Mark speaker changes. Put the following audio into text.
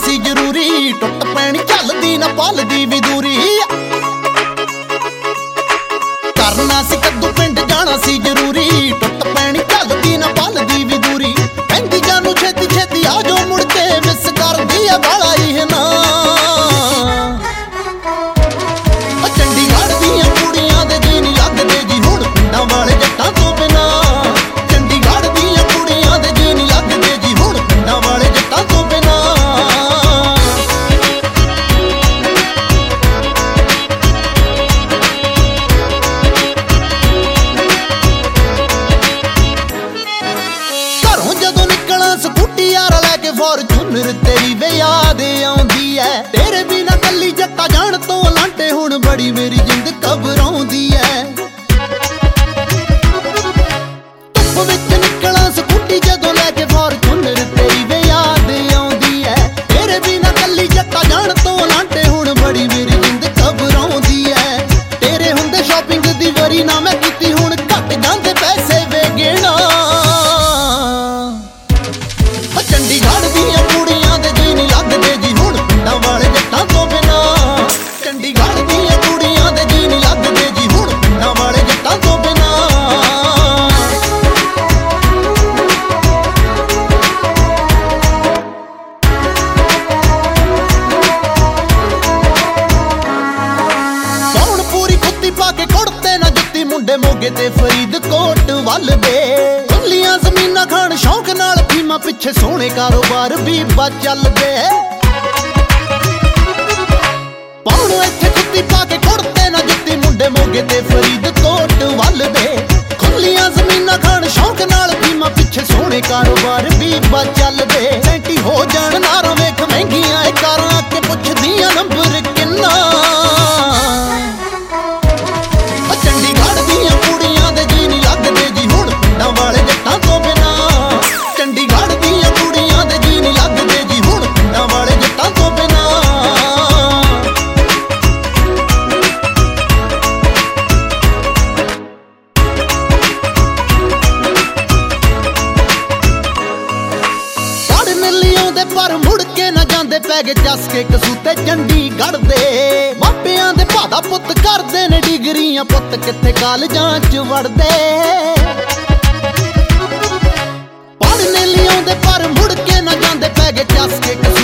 Speaker 1: सी जरूरी, टुट पैनी झलदी ना पलदी भी दूरी। करना सी कद्दू पिंड जाना सी जरूरी, टुट पैनी झलदी ना पलदी भी दूरी। कहंदी जानू छेती छेती आ जाओ मुड़ के, मिस करदी आ बाला ही ना। चंडीगढ़ दियां कुड़ियां दे जी नहीं लगदे जी हुण पिंडां वाले जट्टां तो बिना। चंडीगढ़ दियां कुड़ियां दे जी नहीं लगदे जी हुण पिंडां वाले जट्टां तो बिना। घरों जदों निकलां स्कूटी यार लैके फॉर्चूनर, तेरी वे याद आउंदी ऐ। तेरे बिना कल्ली जट्टा जाण तो लांटे हुण बड़ी मेरी जिंद घबराउंदी ऐ। धुप्प विच निकलां स्कूटी जदों लैके फॉर्चूनर, तेरी वे याद आउंदी ऐ। तेरे बिना कल्ली जट्टा जाण तो लांटे हुण बड़ी मेरी जिंद घबराउंदी ऐ। तेरे हुंदे शॉपिंग दी वरी ना मैं कीती, हुण घट जांदे पैसे वे गिणा। चंडीगढ़ दियां कुड़ियां दे जी नहीं लगदे जी हुण पिंडां वाले जट्टां तो बिना। चंडीगढ़ दियां कुड़ियां दे जी नहीं लगदे जी हुण पिंडां वाले जट्टां तो बिना। कौन पूरी कुत्ती पाके कुड़ते ना जुत्ती, मुंडे मोगे ते फरीदकोट वल दे। खुलियां जमीनां खाण शौक नाल फीमा, पिछे सोहणे कारोबार भी बच चलदे। पाउण इत्थे कुत्ती पाके कुड़ते ना जुत्ती, मुंडे मोगे ते फरीदकोट वल दे। खुलियां जमीनां खाण शौक नाल फीमा, पिछे सोहणे कारोबार भी बच चलदे। सैंटी हो जाण नारां वेख महंगियां ए कारां, अगे पुछदियां नंबर किन्ना। चंडीगढ़ दियां कुड़ियां दे जी नहीं लगदे जी हुण पिंडां वाले जट्टां तो बिना। चंडीगढ़ दियां कुड़ियां दे जी नहीं लगदे जी हुण पिंडां वाले जट्टां तो बिना। पर मुड़ के ना जांदे, पै गए चस के कसूते चंडीगढ़ दे। मापियां दे भादा पुत्त करदे ने डिगरियां, पुत्त कित्थे कालजां च वड़दे। पढ़ने लियाउंदे पर मुड़ के ना जांदे, पै गए चस के